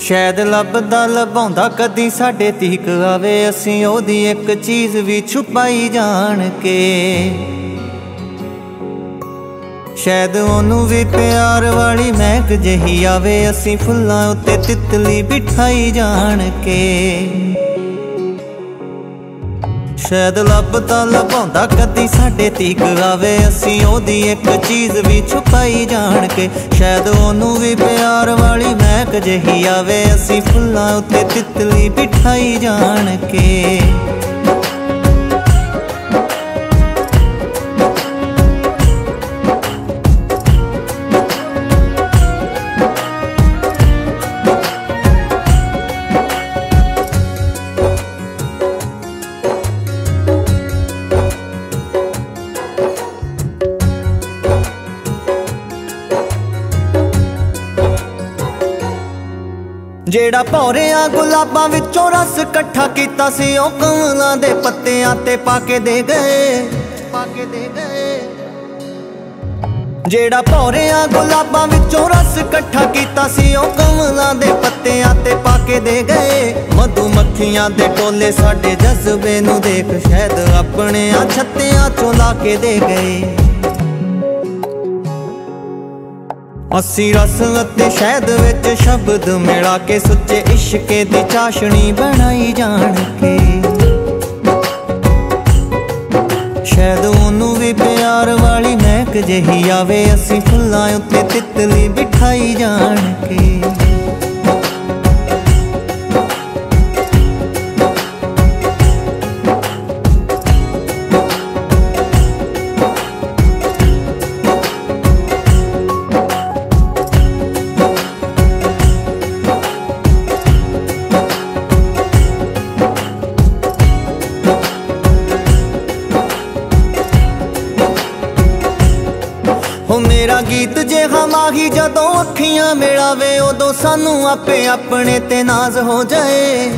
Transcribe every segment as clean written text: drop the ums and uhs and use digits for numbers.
शायद लभदा लभाउंदा कदी साडे तीक आवे, असीं ओदी एक चीज़ भी छुपाई जान के। शायद ओनू भी प्यार वाली महक जही आवे, असीं फुल्लां उत्ते तितली बिठाई जान के। शायद लभदा लभाउंदा कदी साडे तीक आवे, असीं ओदी एक चीज़ भी छुपाई जान के। शायद ओनू भी प्यार वाली महक जही आवे, असीं फुल्लां उत्ते तितली बिठाई जान के। जेड़ा भौरिया गुलाबां विचों रस कट्ठा कीता सी, ओ कमलां दे पत्तियां ते पाके दे गए। जेड़ा भौरिया गुलाबां विचों रस कट्ठा कीता सी, ओ कमलां दे पत्तियां ते पाके दे गए। मधुमक्खियां दे टोले साडे जज्बे नूं देख, शायद अपने छत्तियां चों ला के दे गए। असी रस अते शहद विच शब्द मिला के, सुच्चे इश्के दी चाशनी बनाई जान के। शायद ओनू भी प्यार वाली महक जही आवे, असी फुल्लां उत्ते तितली बिठाई जान के। हो मेरा गीत जे माही जदों अखियां मिलावे, उदों सानू आपे अपने ते नाज हो जाए।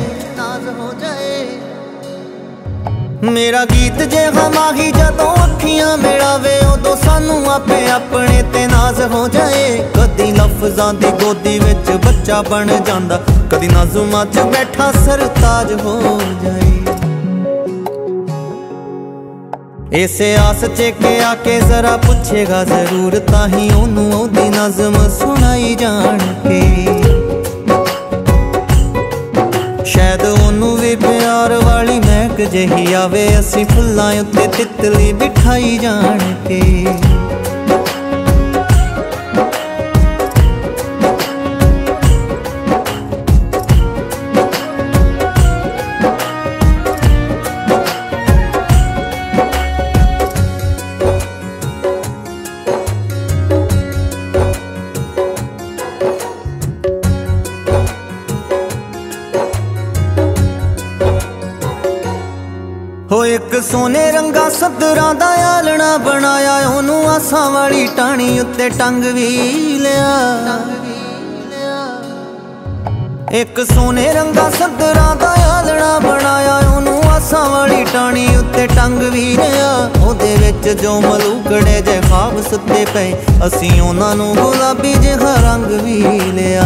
मेरा गीत जे माही जदों अखियां मिलावे, उदों सानू आपे अपने ते नाज हो जाए। कदी लफ्जां दी गोदी विच बच्चा बन जांदा, कदी नज़मां च बैठा सरताज हो जाए। इसे आस च के आके जरा पूछेगा जरूर, ताही ओनू ओदी नज़म सुनाई जान के। शायद ओनू भी प्यार वाली महक जही आवे, असीं फुल्लां उत्ते तितली बिठाई जान के। हो एक सोने रंगा सदरां दा आलना बनाया, ओनू आसां वाली टाणी उत्ते टंग भी लिया। एक सोने रंगा सदरां दा आलना बनाया, ओनू आसां वाली टाणी उत्ते टंग भी लिया। ओदे विच जो मलूकड़े जे ख्वाब सुते पे, असीं ओनां नूं गुलाबी जिहा रंग भी लिया।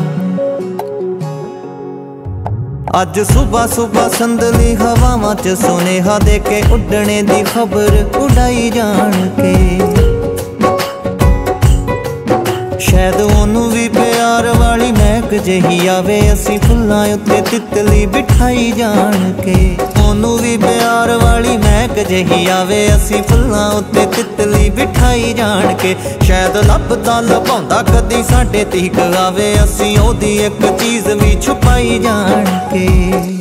अज सुबह सुबह संदली हवावां च सुनेहा दे के, उड्डणे दी खबर उड़ाई जान के। शायद ओनू भी प्यार वाली महक जही आवे, असीं फुल्लां उत्ते तितली बिठाई जान के। ओनू भी प्यार वाली महक जही आवे, असीं फुल्लां उत्ते तितली बिठाई जान के। शायद लभदा लभाउंदा कदी साडे तीक आवे, असीं ओदी एक चीज़ भी छुपाई जान के।